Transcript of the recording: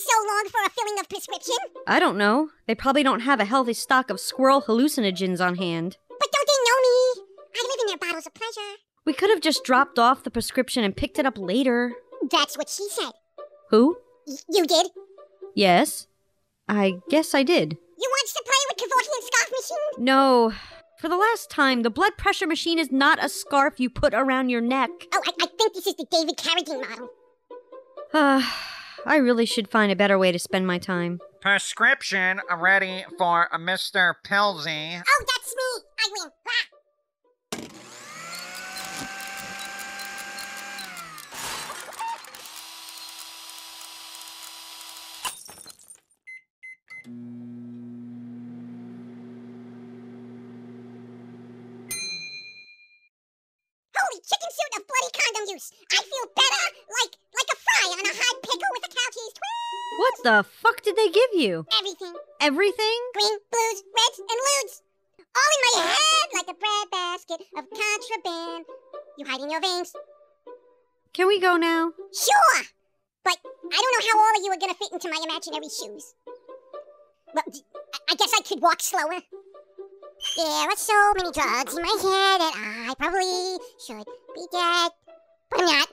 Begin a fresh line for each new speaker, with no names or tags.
so long for a filling of prescription?
I don't know. They probably don't have a healthy stock of squirrel hallucinogens on hand.
But don't they know me? I live in their bottles of pleasure.
We could have just dropped off the prescription and picked it up later.
That's what she said.
Who?
You did?
Yes. I guess I did.
You wants to play with Kevorkian scarf machine?
No. For the last time, the blood pressure machine is not a scarf you put around your neck.
Oh, I think this is the David Carradine model.
I really should find a better way to spend my time.
Prescription ready for Mr. Pilsy.
Oh, that's me. I win. Ah. Holy chicken suit of bloody condom use! I feel better, like a fry on a hot pickle with a cow cheese twist.
What the fuck did they give you?
Everything.
Everything?
Green, blues, reds, and ludes. All in my head like a breadbasket of contraband. You hide in your veins.
Can we go now?
Sure! But I don't know how all of you are gonna fit into my imaginary shoes. Well, I guess I could walk slower. There are so many drugs in my head that I probably should be dead. But I'm not.